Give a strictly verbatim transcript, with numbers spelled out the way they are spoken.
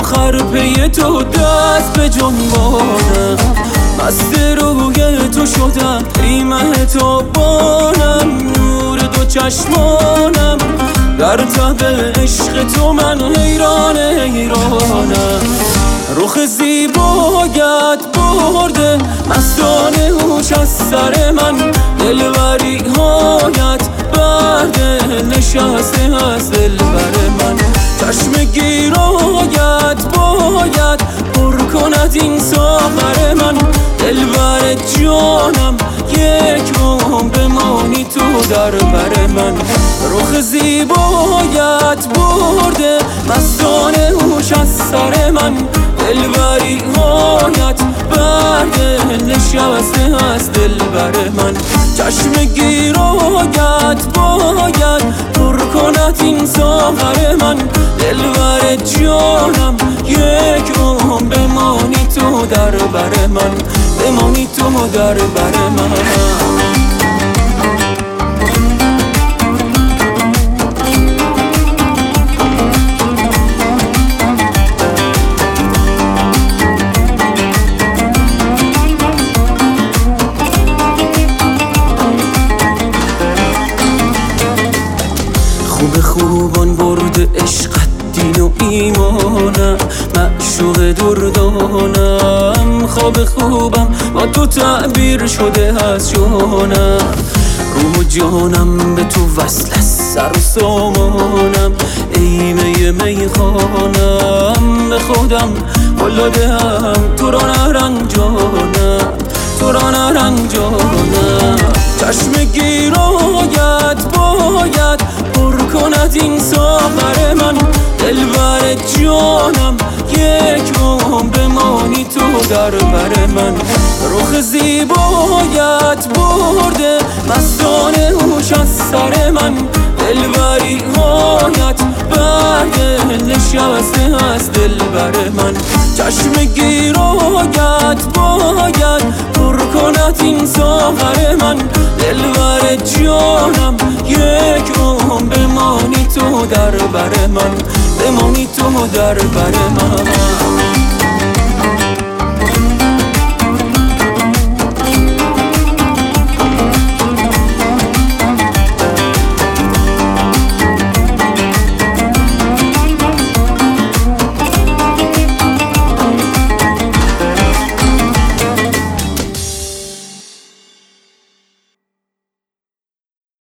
آخر پی تو دست به جنبانم، مست روی تو شدم ریمه تو بانم، نور دو چشمانم در تب عشق تو من حیران حیرانم. رخ زیبایت برده مستانه هوش از سر من، دلبری هایت برده نشسته از دلبر من. چشم گیرایت باید پر کند این ساغر من، دلبر جانم یک عمر بمانی تو در بر من. رخ زیبایت برده مستانه هوش از سر من، دلبری هایت برده نشسته از دلبر من. چشم گیرایت باید پر کند این ساغر من، دلبر جانم یک عمر بمانی تو در بر من، بمانی تو در بر من. خوب خوبان برد عشقت دین و ایمانم، معشوق دردانم. خواب خوبم با تو تعبیر شده از جانم، روح و جانم به تو وصل است سر و سامانم. ای می می خانم به خودم قلادم، تو را نرنجانم تو را نرنجانم. چشم گیرایت باید پر کند این ساغر من، دلبر جانم یک عمر بمانی تو در بر من. رخ زیبایت برده مستانه هوش از سر من، دلبری هایت برده نشسته از دلبر من. چشم گیرایت باید پر کند این ساغر من، دلبر جانم یک عمر بمانی تو در بر من، بمانی تو در بر من.